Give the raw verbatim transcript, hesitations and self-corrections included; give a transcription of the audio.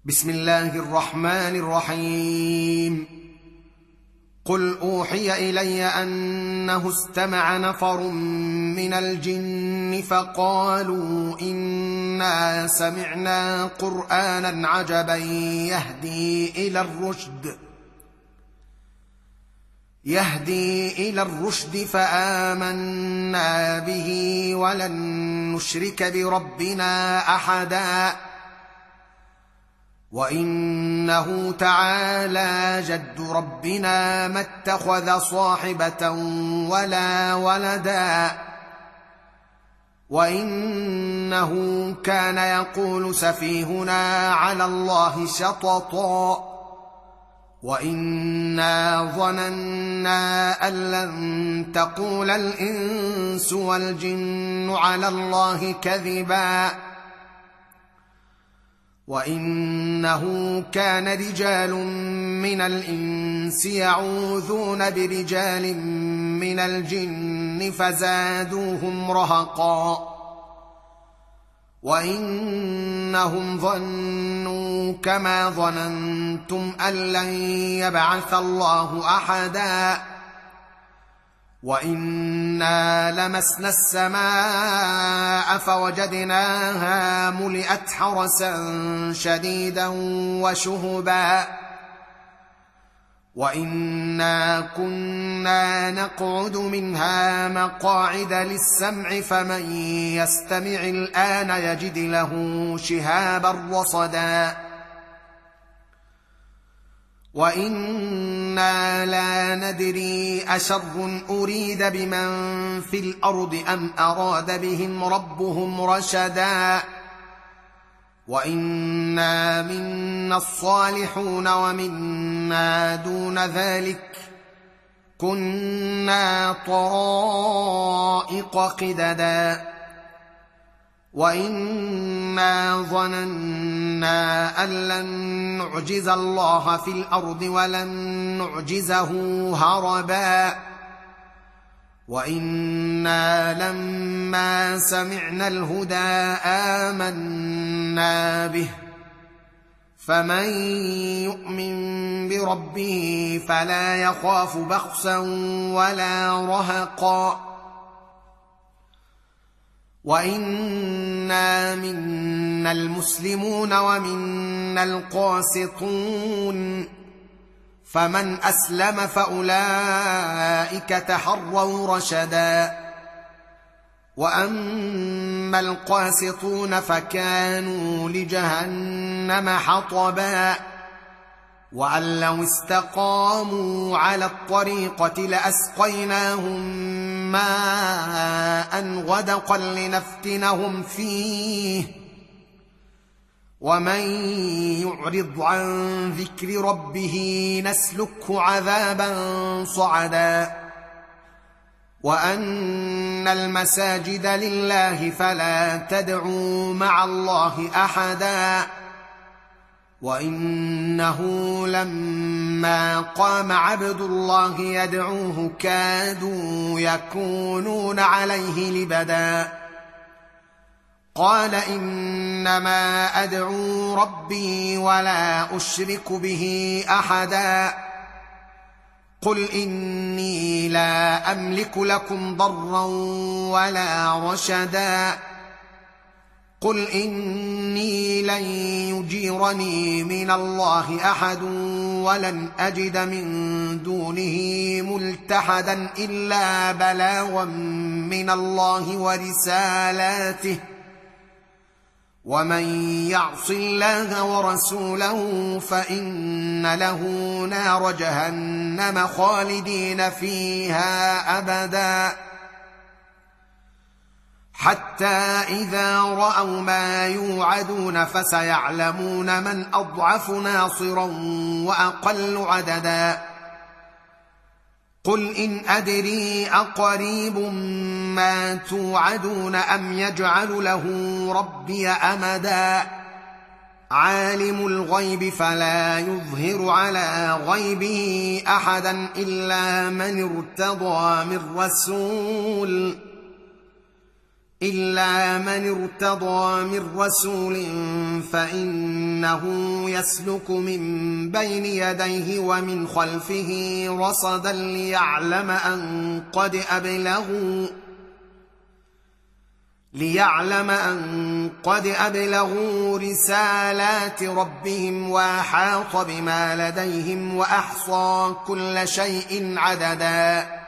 بسم الله الرحمن الرحيم. قل اوحي الي انه استمع نفر من الجن فقالوا انا سمعنا قرانا عجبا يهدي الى الرشد يهدي الى الرشد فآمنا به ولن نشرك بربنا احدا وانه تعالى جد ربنا ما اتخذ صاحبة ولا ولدا وانه كان يقول سفيهنا على الله شططا وانا ظننا ان لن تقول الانس والجن على الله كذبا وانه كان رجال من الانس يعوذون برجال من الجن فزادوهم رهقا وانهم ظنوا كما ظننتم ان لن يبعث الله احدا وانا لمسنا السماء فوجدناها ملئت حرسا شديدا وشهبا وانا كنا نقعد منها مقاعد للسمع فمن يستمع الان يجد له شهابا رصدا وإنا لا ندري أشر أريد بمن في الأرض أم أراد بهم ربهم رشدا وإنا منا الصالحون ومنا دون ذلك كنا طرائق قددا وإنا ظننا أن لن نعجز الله في الأرض ولن نعجزه هربا وإنا لما سمعنا الهدى آمنا به فمن يؤمن بربه فلا يخاف بخسا ولا رهقا وإنا منا المسلمون ومنا القاسطون فمن أسلم فأولئك تحروا رشدا وأما القاسطون فكانوا لجهنم حطبا وأن لو استقاموا على الطريقة لأسقيناهم ماء غدقا لنفتنهم فيه ومن يعرض عن ذكر ربه نسلكه عذابا صعدا وأن المساجد لله فلا تدعوا مع الله أحدا وإنه لما قام عبد الله يدعوه كادوا يكونون عليه لبدا قال إنما أدعو ربي ولا أشرك به أحدا قل إني لا أملك لكم ضرا ولا رشدا قل إني لن يجيرني من الله أحد ولن أجد من دونه ملتحدا إلا بلاغا من الله ورسالاته ومن يعص الله ورسوله فإن له نار جهنم خالدين فيها أبدا حتى إذا رأوا ما يوعدون فسيعلمون من أضعف ناصرا وأقل عددا قل إن أدري أقريب ما توعدون أم يجعل له ربي أمدا عالم الغيب فلا يظهر على غيبه أحدا إلا من ارتضى من رسول إلا من ارتضى من رسول فإنه يسلك من بين يديه ومن خلفه رصدا ليعلم أن قد أبلغوا ليعلم أن قد أبلغوا رسالات ربهم وأحاط بما لديهم وأحصى كل شيء عددا